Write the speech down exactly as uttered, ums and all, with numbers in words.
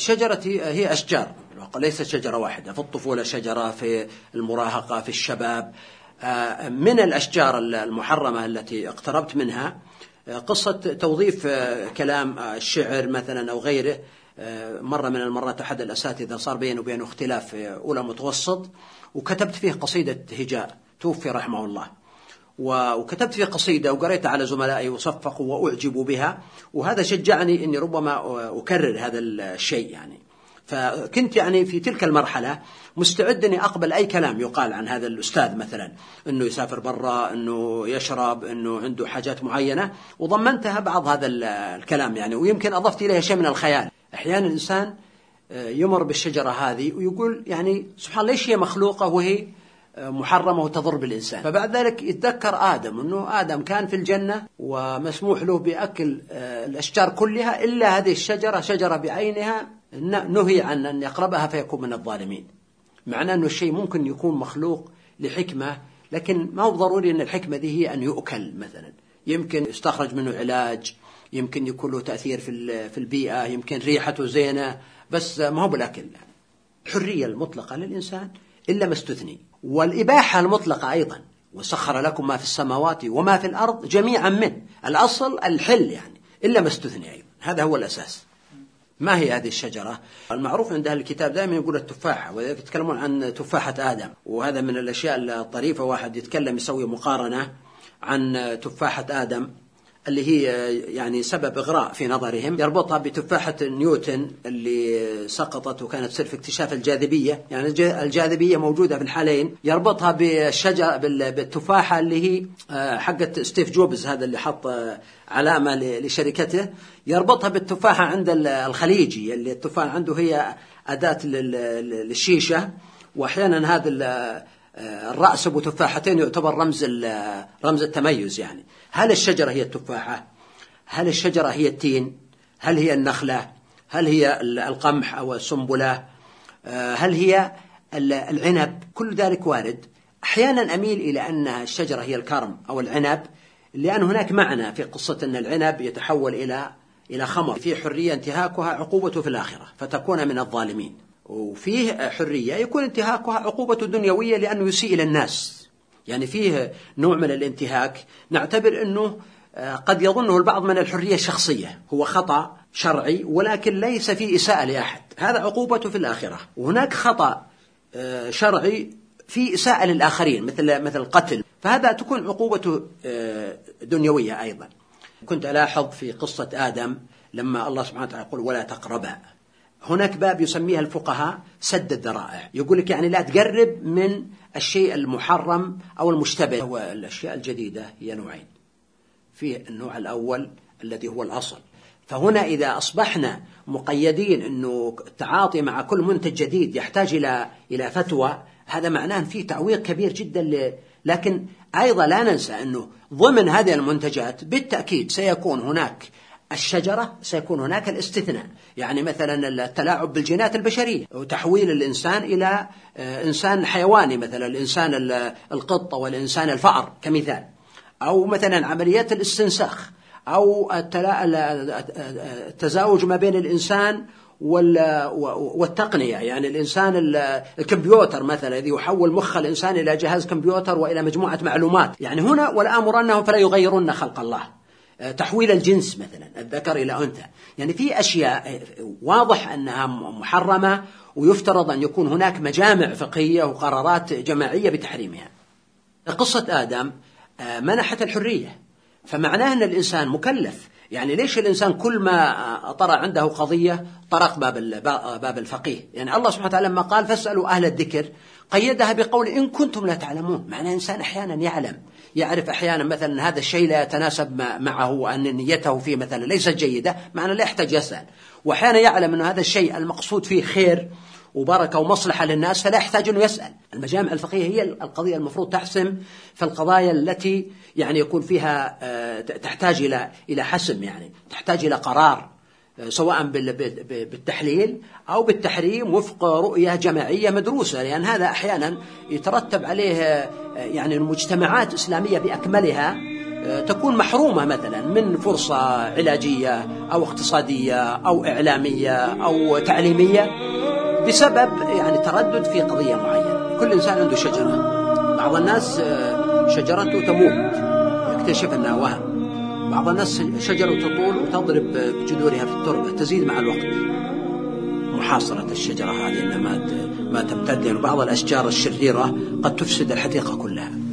الشجرة هي أشجار، ليست شجرة واحدة، في الطفولة شجرة، في المراهقة، في الشباب. من الأشجار المحرمة التي اقتربت منها قصة توظيف كلام الشعر مثلا أو غيره. مرة من المرات أحد الأساتذة صار بينه وبينه اختلاف في أولى متوسط، وكتبت فيه قصيدة هجاء، توفي رحمه الله، وكتبت فيه قصيدة وقريتها على زملائي وصفقوا وأعجبوا بها، وهذا شجعني أني ربما أكرر هذا الشيء يعني. فكنت يعني في تلك المرحلة مستعد أني أقبل أي كلام يقال عن هذا الأستاذ، مثلا أنه يسافر برا، أنه يشرب، أنه عنده حاجات معينة، وضمنتها بعض هذا الكلام يعني، ويمكن أضفت إليها شيء من الخيال. أحيانا الإنسان يمر بالشجرة هذه ويقول يعني سبحان الله ليش هي مخلوقة وهي محرمة وتضر بالإنسان. فبعد ذلك يتذكر آدم، أنه آدم كان في الجنة ومسموح له بأكل الأشجار كلها إلا هذه الشجرة، شجرة بعينها نهي عن أن يقربها فيكون من الظالمين. معناه أنه الشيء ممكن يكون مخلوق لحكمة، لكن ما هو ضروري أن الحكمة دي هي أن يؤكل مثلا. يمكن يستخرج منه علاج، يمكن يكون له تأثير في البيئة، يمكن ريحته زينة، بس ما هو بالأكل. الحرية المطلقة للإنسان إلا ما استثني، والإباحة المطلقة أيضا، وسخر لكم ما في السماوات وما في الأرض جميعا منه، الأصل الحل يعني إلا ما استثني أيضا، هذا هو الأساس. ما هي هذه الشجرة؟ المعروف عند أهل الكتاب دائما يقول التفاحة، ويتكلمون عن تفاحة آدم، وهذا من الأشياء الطريفة. واحد يتكلم يسوي مقارنة عن تفاحة آدم اللي هي يعني سبب إغراء في نظرهم، يربطها بتفاحة نيوتن اللي سقطت وكانت سر في اكتشاف الجاذبية. يعني الجاذبية موجودة في الحالين، يربطها بالشجرة بالتفاحة اللي هي حقت ستيف جوبز، هذا اللي حط علامة لشركته، يربطها بالتفاحة عند الخليجي اللي التفاحة عنده هي أداة للشيشة، وأحيانا هذا الرأس أبو تفاحتين يعتبر رمز رمز التميز. يعني هل الشجرة هي التفاحة؟ هل الشجرة هي التين؟ هل هي النخلة؟ هل هي القمح أو السنبلة؟ هل هي العنب؟ كل ذلك وارد. أحيانا أميل إلى أن الشجرة هي الكرم أو العنب، لأن هناك معنى في قصة أن العنب يتحول إلى إلى خمر، فيه حرية انتهاكها عقوبته في الآخرة فتكون من الظالمين، وفيه حرية يكون انتهاكها عقوبة دنيوية لأنه يسيء إلى الناس. يعني فيه نوع من الانتهاك نعتبر أنه قد يظنه البعض من الحرية الشخصية، هو خطأ شرعي ولكن ليس فيه إساءة لأحد، هذا عقوبته في الآخرة. وهناك خطأ شرعي فيه إساءة للآخرين مثل مثل القتل، فهذا تكون عقوبته دنيوية أيضا. كنت ألاحظ في قصة آدم لما الله سبحانه وتعالى يقول ولا تقربا، هناك باب يسميها الفقهاء سد الذرائع، يقول لك يعني لا تقرب من الشيء المحرم أو المشتبه. والأشياء الجديدة هي نوعين، في النوع الأول الذي هو الأصل، فهنا إذا أصبحنا مقيدين أنه التعاطي مع كل منتج جديد يحتاج إلى إلى فتوى، هذا معناه فيه تعويق كبير جدا ل... لكن أيضا لا ننسى أنه ضمن هذه المنتجات بالتأكيد سيكون هناك الشجرة، سيكون هناك الاستثناء. يعني مثلا التلاعب بالجينات البشرية وتحويل الإنسان إلى إنسان حيواني، مثلا الإنسان القط والإنسان الفأر كمثال، أو مثلا عمليات الاستنساخ، أو التزاوج ما بين الإنسان والتقنية. يعني الإنسان الكمبيوتر مثلا الذي يحول مخ الإنسان إلى جهاز كمبيوتر وإلى مجموعة معلومات. يعني هنا والآمرنهم فلا يغيرن خلق الله، تحويل الجنس مثلا الذكر إلى أنثى. يعني في أشياء واضح أنها محرمة ويفترض أن يكون هناك مجامع فقهية وقرارات جماعية بتحريمها. قصة آدم منحت الحرية، فمعناه أن الإنسان مكلف. يعني ليش الإنسان كل ما طرأ عنده قضية طرق باب باب الفقيه؟ يعني الله سبحانه وتعالى لما قال فاسألوا أهل الذكر قيدها بقول إن كنتم لا تعلمون. معناه الإنسان أحيانا يعلم، يعرف أحيانا مثلا هذا الشيء لا يتناسب معه وأن نيته فيه مثلا ليست جيدة، معناه لا يحتاج يسأل. وأحيانا يعلم أن هذا الشيء المقصود فيه خير وبركة ومصلحة للناس فلا يحتاج أن يسأل. المجامع الفقهية هي القضية المفروض تحسم في القضايا التي يعني يكون فيها تحتاج إلى إلى حسم، يعني تحتاج إلى قرار سواء بالتحليل أو بالتحريم وفق رؤية جماعية مدروسة، لأن هذا أحيانا يترتب عليه يعني المجتمعات الإسلامية بأكملها تكون محرومة مثلا من فرصة علاجية أو اقتصادية أو إعلامية أو تعليمية بسبب يعني تردد في قضية معينة. كل إنسان عنده شجرة، بعض الناس شجرته تموت يكتشف أنها وهم، بعض الناس شجرة تطول وتضرب بجذورها في التربة تزيد مع الوقت. محاصرة الشجرة هذه أنها ما ما تمتد، لأن بعض الأشجار الشريرة قد تفسد الحديقة كلها.